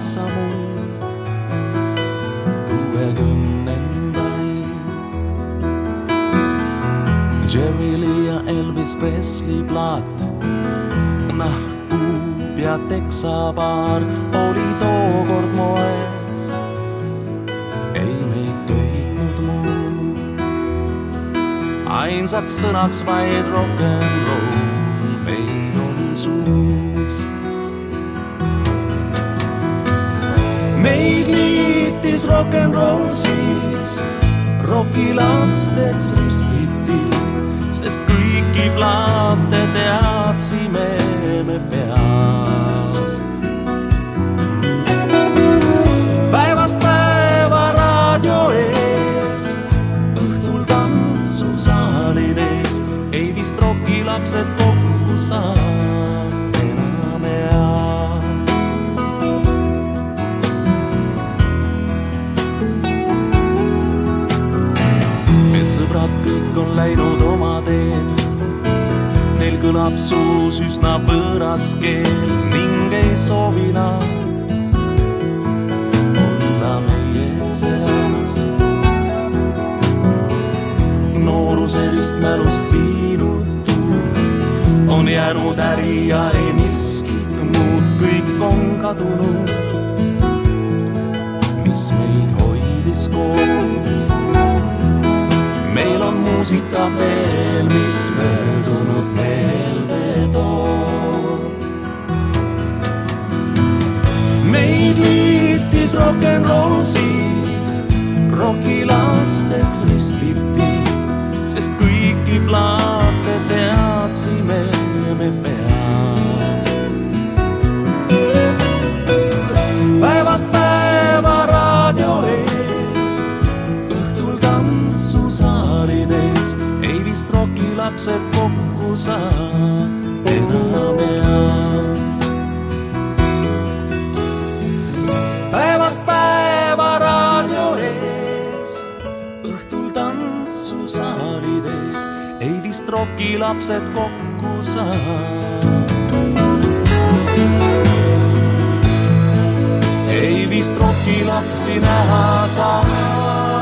kaasa mul 60-ndaid. Jerry Lee ja Elvis Presley plaat, nahkkuub ja teksapaar oli tookord moes. Ei meid köitnud muu, ainsaks sõnaks vaid rock'n'roll meil oli suus. Meid liitis rock'n'roll siis, rockilasteks ristiti, sest kõiki plaate teadsime me peast. Päevast päeva raadio ees, õhtul tantsusaalides, ei vist rockilapsed kokku saa enam ea. Meie sõbrad kõik on läinud oma teed, neil kõlab suus üsna võõras keel ning ei soovi nad olla meie seas. Nooruselist mälust viinutu on jäänud äri ja ei miskit muud, kõik on kadunud, mis meid hoidis koos. Meil on muusika veel, mis möödunud meelde toob. Meid liitis rock'n'roll siis, rockilasteks ristiti, sest kõiki plaate teadsime me peast. Päevast päeva raadio ees, õhtul tantsusaalides, ei vist rockilapsed kokku saa enam ea. Päevast päeva raadio ees, õhtul tantsusaalides, ei vist rockilapsed kokku saa. Ei vist rockilapsi näha saa.